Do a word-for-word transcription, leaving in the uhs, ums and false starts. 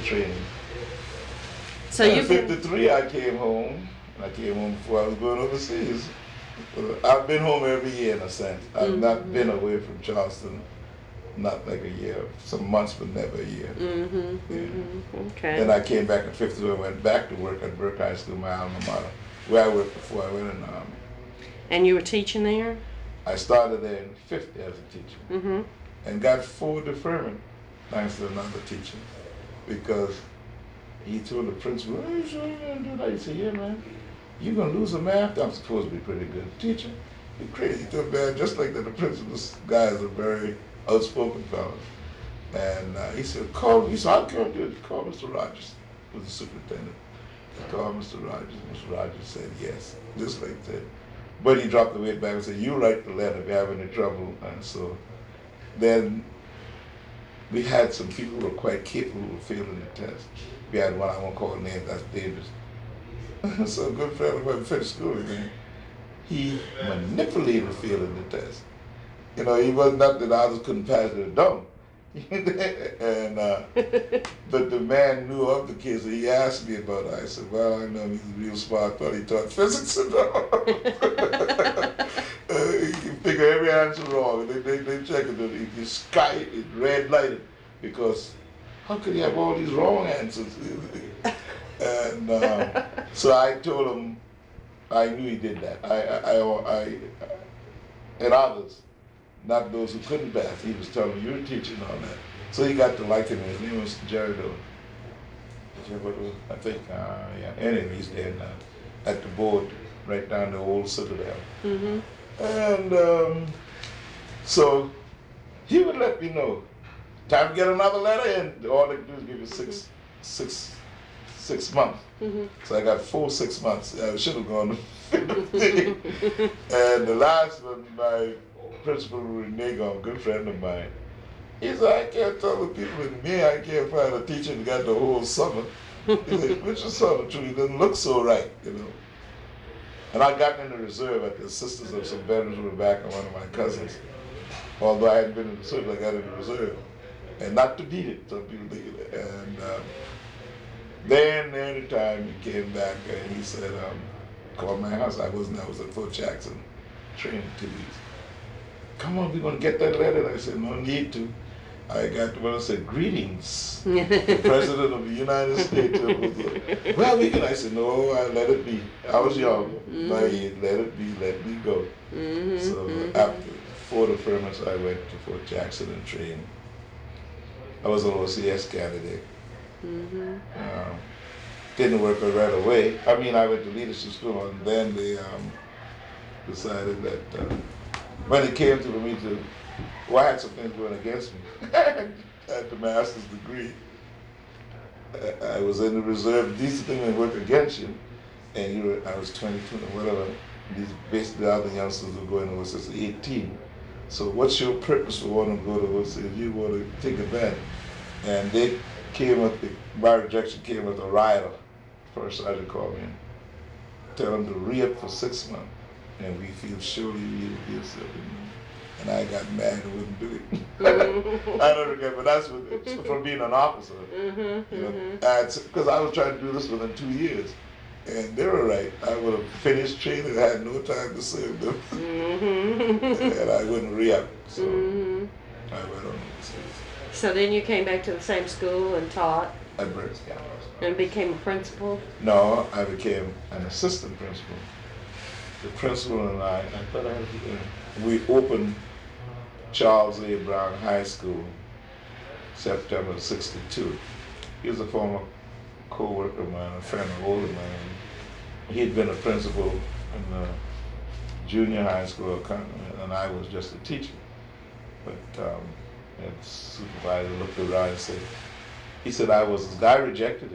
training. So in you've fifty-three, I came home. I came home before I was going overseas. I've been home every year in a sense. I've mm-hmm. not been away from Charleston, not like a year, some months, but never a year. Mm-hmm. Yeah. Mm-hmm. Okay. Then I came back in fifty-two and went back to work at Burke High School, my alma mater, where I worked before I went in the Army. And you were teaching there? I started there in fifty as a teacher, mm-hmm. and got full deferment thanks to another teacher, because he told the principal, "Are you sure you're going to do that?" He said, "Yeah, man. You're going to lose a math. I'm supposed to be pretty good teacher. You're crazy too bad." Just like that, the principal's guys are very outspoken fellows. And uh, he said, "Call me." He said, "I can't do it. Call Mister Rogers," who was the superintendent. He called Mister Rogers. Mister Rogers said yes, just like that. But he dropped the weight back and said, "You write the letter if you have any trouble." And so then we had some people who were quite capable of failing the test. We had one I won't call names, that's dangerous. So a good friend of mine finished school with me. He manipulated failing the test. You know, he was not that the others couldn't pass it or don't. and uh, but the man knew of the kids, so he asked me about it. I said, "Well, I know him. He's a real smart fellow. He taught physics and all." uh, you figure every answer wrong. They they, they check it. It is sky, it red lighted, because how could he have all these wrong answers? And um, so I told him I knew he did that. I I I, I and others. Not those who couldn't pass. He was telling me, "You're teaching all that." So he got to liking me. His name was Jerry Doe. I think, uh, yeah. Anyway, he's there now at the board, right down the old Citadel. Mm-hmm. And um, so he would let me know, time to get another letter, and all they do is give you six, six, six months. Mm-hmm. So I got full six months. I should have gone to fifteen. And the last one, my Principal Renego, a good friend of mine, he said, "I can't tell the people in me, I can't find a teacher that got the whole summer." He said, "Which is sort of true, it doesn't look so right, you know." And I got in the reserve at the sisters of some veterans who were back and one of my cousins. Although I hadn't been in the service, I got in the reserve. And not to beat it, some people think it. And um, then anytime he came back and he said, um, "Call my house." I wasn't, I was at Fort Jackson training two weeks. "Come on, we're going to get that letter." And I said, "No need to." I got the one that said, "Greetings, the President of the United States." "Well, we can." I said, "No, I let it be. I was young. Mm-hmm. My age, let it be, let me go." Mm-hmm. So mm-hmm. after four deferments, I went to Fort Jackson and trained. I was an O C S candidate. Mm-hmm. Um, didn't work right away. I mean, I went to leadership school, and then they um, decided that uh, when it came to me to, well, I had some things going against me. At the master's degree, I was in the reserve. These things work against you, and you were, I was twenty-two or whatever. These basically other youngsters were going to O C S eighteen. So what's your purpose for wanting to go to O C S? You want to take advantage. And they came with the, my rejection came with a rider. First sergeant called me and tell them to re-up for six months. And we feel surely we will give something. And I got mad and wouldn't do it. Mm-hmm. I don't regret, but that's what, from being an officer. Mm-hmm, you know, because mm-hmm. I was trying to do this within two years. And they were right. I would have finished training, I had no time to serve them. Mm-hmm. And I wouldn't re-up. So mm-hmm. I went on overseas. So then you came back to the same school and taught? At Burke, yeah. And became a principal? No, I became an assistant principal. The principal and I, I thought I had to, we opened Charles A. Brown High School September sixty-two. He was a former co-worker of mine, a friend of older mine. He had been a principal in the junior high school, and I was just a teacher. But um, the supervisor looked around and said, he said, I was, this guy rejected